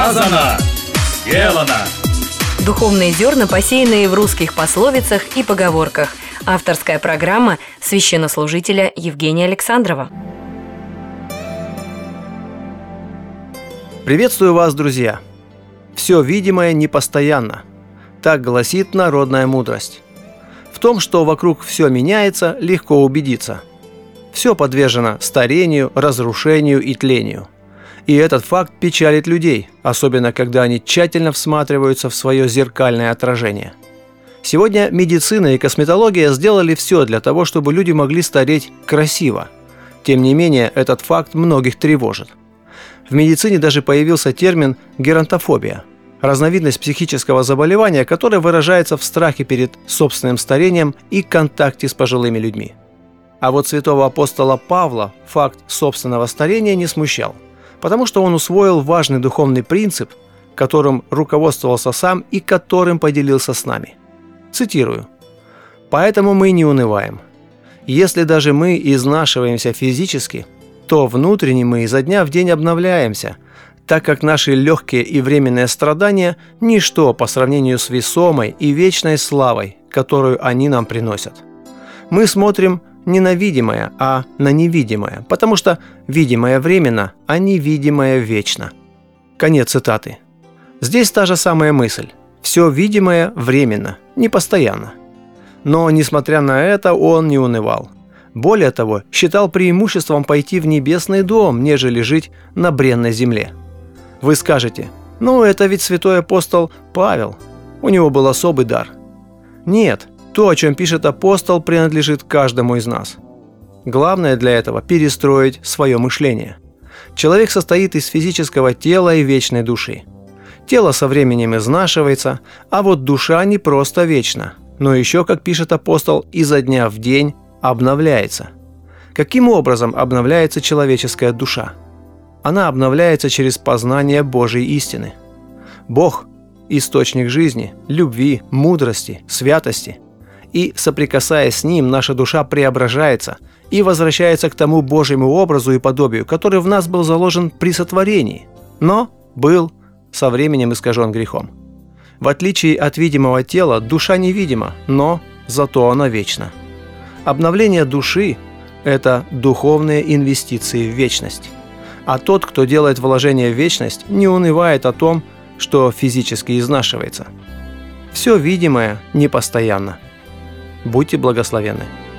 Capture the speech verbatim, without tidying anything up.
Сказано, сделано. Духовные зерна, посеянные в русских пословицах и поговорках. Авторская программа священнослужителя Евгения Александрова. Приветствую вас, друзья! Все видимое непостоянно. Так гласит народная мудрость. В том, что вокруг все меняется, легко убедиться. Все подвержено старению, разрушению и тлению. И этот факт печалит людей, особенно когда они тщательно всматриваются в свое зеркальное отражение. Сегодня медицина и косметология сделали все для того, чтобы люди могли стареть красиво. Тем не менее, этот факт многих тревожит. В медицине даже появился термин «геронтофобия» – разновидность психического заболевания, которое выражается в страхе перед собственным старением и контакте с пожилыми людьми. А вот святого апостола Павла факт собственного старения не смущал, потому что он усвоил важный духовный принцип, которым руководствовался сам и которым поделился с нами. Цитирую. «Поэтому мы не унываем. Если даже мы изнашиваемся физически, то внутренне мы изо дня в день обновляемся, так как наши легкие и временные страдания – ничто по сравнению с весомой и вечной славой, которую они нам приносят. Мы смотрим не на видимое, а на невидимое, потому что видимое временно, а невидимое вечно». Конец цитаты. Здесь та же самая мысль. Все видимое временно, не постоянно. Но, несмотря на это, он не унывал. Более того, считал преимуществом пойти в небесный дом, нежели жить на бренной земле. Вы скажете, ну это ведь святой апостол Павел, у него был особый дар. Нет, то, о чем пишет апостол, принадлежит каждому из нас. Главное для этого – перестроить свое мышление. Человек состоит из физического тела и вечной души. Тело со временем изнашивается, а вот душа не просто вечна, но еще, как пишет апостол, изо дня в день обновляется. Каким образом обновляется человеческая душа? Она обновляется через познание Божьей истины. Бог – источник жизни, любви, мудрости, святости. И, соприкасаясь с Ним, наша душа преображается и возвращается к тому Божьему образу и подобию, который в нас был заложен при сотворении, но был со временем искажен грехом. В отличие от видимого тела, душа невидима, но зато она вечна. Обновление души – это духовные инвестиции в вечность. А тот, кто делает вложение в вечность, не унывает о том, что физически изнашивается. Все видимое непостоянно. Будьте благословенны.